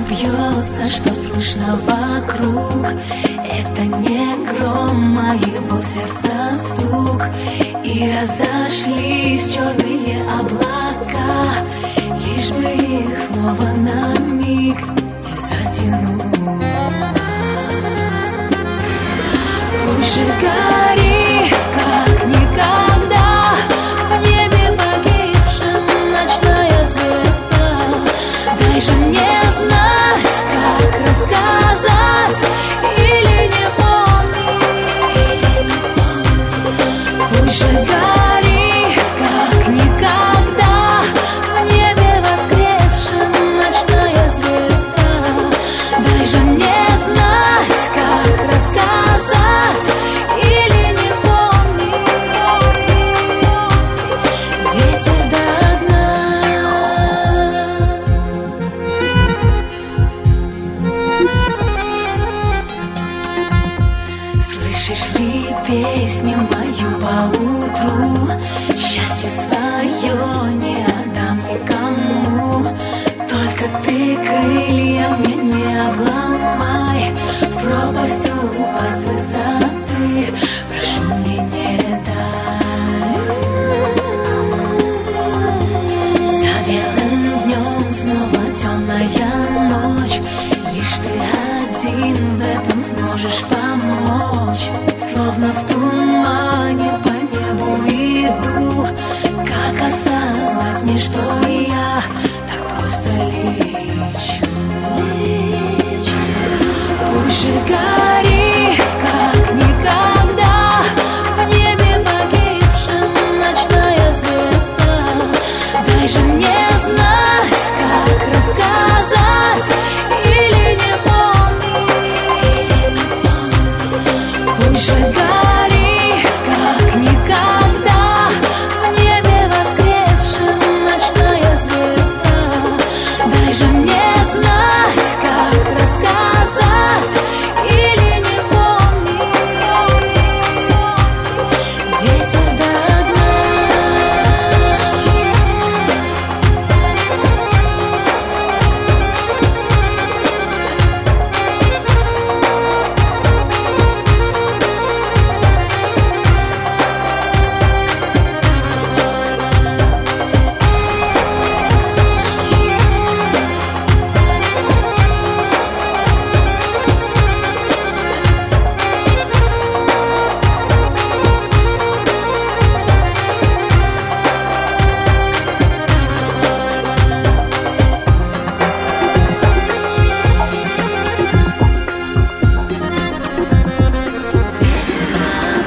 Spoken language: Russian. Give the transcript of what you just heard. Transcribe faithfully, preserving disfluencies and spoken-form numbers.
бьется, что слышно вокруг. Это не гром, а его сердца стук. И разошлись черные облака, лишь бы их снова на миг не затянуть. Пусть же горит, как никогда, в небе погибшем ночная звезда. Дай же мне знать, как рассказать, или не помнить. Пусть же горит, как никогда, в небе воскресшем ночная звезда. Дай же мне знать, как рассказать, или не помнить. Ветер догнать. Слышишь ли песню мою поутру? Счастье свое не отдам никому. Только ты крылья мне не обломай, в пропасть упасть высоты прошу, мне не дай. За белым днем снова темная ночь, лишь ты один в этом сможешь помочь. Словно в тумане по небу иду, как осознать мне, что я так просто лечу. Пусть же горит, как никогда, в небе погибшем ночная звезда. Дай же мне